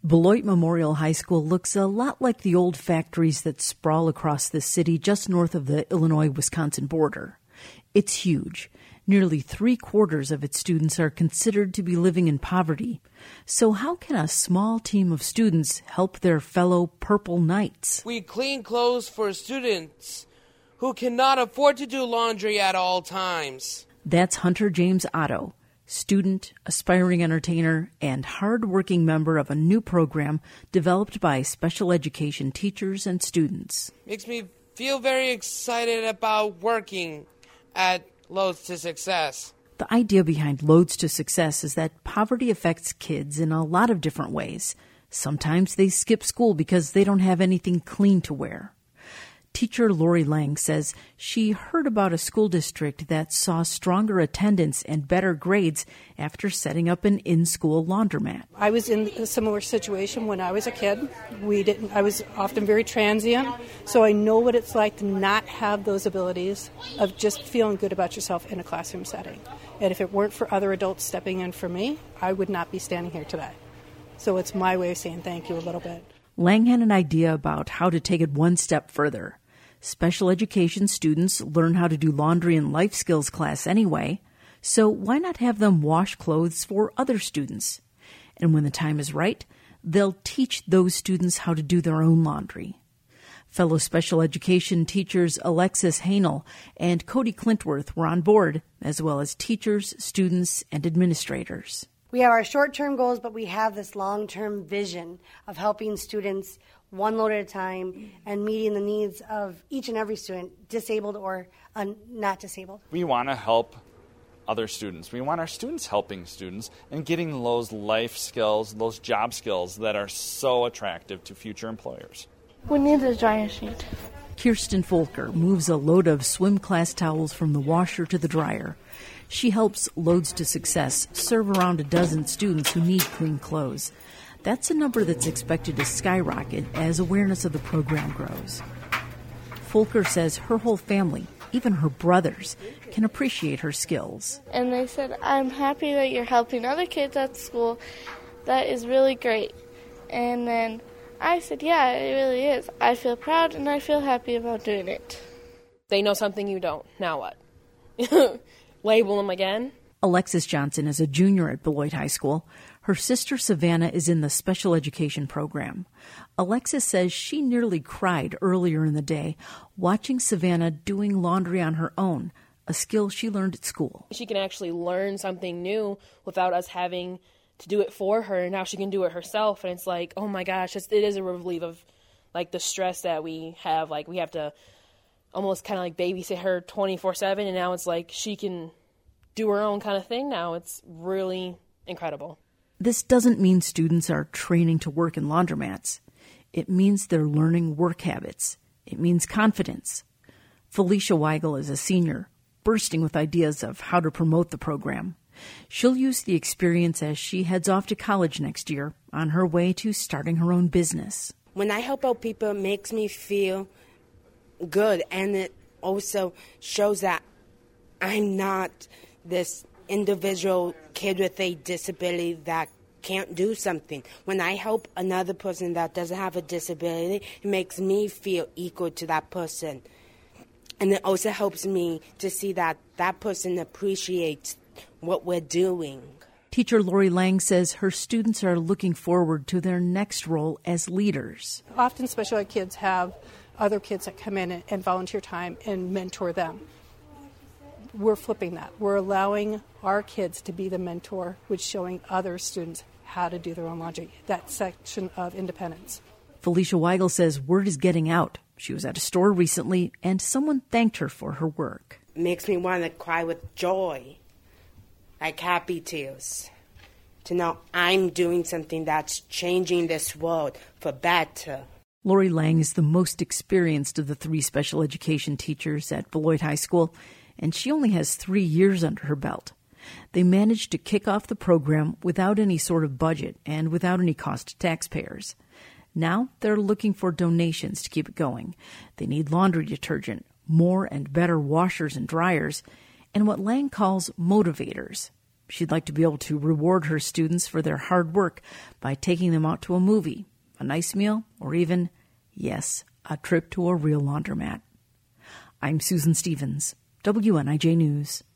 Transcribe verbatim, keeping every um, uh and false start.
Beloit Memorial High School looks a lot like the old factories that sprawl across the city just north of the Illinois-Wisconsin border. It's huge. Nearly three-quarters of its students are considered to be living in poverty. So how can a small team of students help their fellow Purple Knights? We clean clothes for students who cannot afford to do laundry at all times. That's Hunter James Otto, student, aspiring entertainer, and hard-working member of a new program developed by special education teachers and students. Makes me feel very excited about working at Loads to Success. The idea behind Loads to Success is that poverty affects kids in a lot of different ways. Sometimes they skip school because they don't have anything clean to wear. Teacher Lori Lang says she heard about a school district that saw stronger attendance and better grades after setting up an in-school laundromat. I was in a similar situation when I was a kid. We didn't. I was often very transient, so I know what it's like to not have those abilities of just feeling good about yourself in a classroom setting. And if it weren't for other adults stepping in for me, I would not be standing here today. So it's my way of saying thank you a little bit. Lang had an idea about how to take it one step further. Special education students learn how to do laundry in life skills class anyway, so why not have them wash clothes for other students? And when the time is right, they'll teach those students how to do their own laundry. Fellow special education teachers Alexis Hanel and Cody Clintworth were on board, as well as teachers, students, and administrators. We have our short-term goals, but we have this long-term vision of helping students one load at a time and meeting the needs of each and every student, disabled or uh, not disabled. We want to help other students. We want our students helping students and getting those life skills, those job skills that are so attractive to future employers. We need a dryer sheet. Kirsten Folker moves a load of swim class towels from the washer to the dryer. She helps Loads to Success serve around a dozen students who need clean clothes. That's a number that's expected to skyrocket as awareness of the program grows. Folker says her whole family, even her brothers, can appreciate her skills. And they said, I'm happy that you're helping other kids at school. That is really great. And then I said, yeah, it really is. I feel proud and I feel happy about doing it. They know something you don't. Now what? Label them again? Alexis Johnson is a junior at Beloit High School. Her sister Savannah is in the special education program. Alexis says she nearly cried earlier in the day watching Savannah doing laundry on her own, a skill she learned at school. She can actually learn something new without us having to do it for her, and now she can do it herself. And it's like, oh my gosh, it's, it is a relief of like the stress that we have. Like we have to almost kind of like babysit her twenty-four seven, and now it's like she can do her own kind of thing now. It's really incredible. This doesn't mean students are training to work in laundromats. It means they're learning work habits. It means confidence. Felicia Weigel is a senior, bursting with ideas of how to promote the program. She'll use the experience as she heads off to college next year on her way to starting her own business. When I help out people, it makes me feel good, and it also shows that I'm not this individual kid with a disability that can't do something. When I help another person that doesn't have a disability, it makes me feel equal to that person. And it also helps me to see that that person appreciates what we're doing. Teacher Lori Lang says her students are looking forward to their next role as leaders. Often special ed kids have other kids that come in and volunteer time and mentor them. We're flipping that. We're allowing our kids to be the mentor, which showing other students how to do their own laundry, that section of independence. Felicia Weigel says word is getting out. She was at a store recently, and someone thanked her for her work. It makes me want to cry with joy, like happy tears, to know I'm doing something that's changing this world for better. Lori Lang is the most experienced of the three special education teachers at Beloit High School, and she only has three years under her belt. They managed to kick off the program without any sort of budget and without any cost to taxpayers. Now they're looking for donations to keep it going. They need laundry detergent, more and better washers and dryers, and what Lang calls motivators, She'd like to be able to reward her students for their hard work by taking them out to a movie, a nice meal, or even, yes, a trip to a real laundromat. I'm Susan Stevens, W N I J News.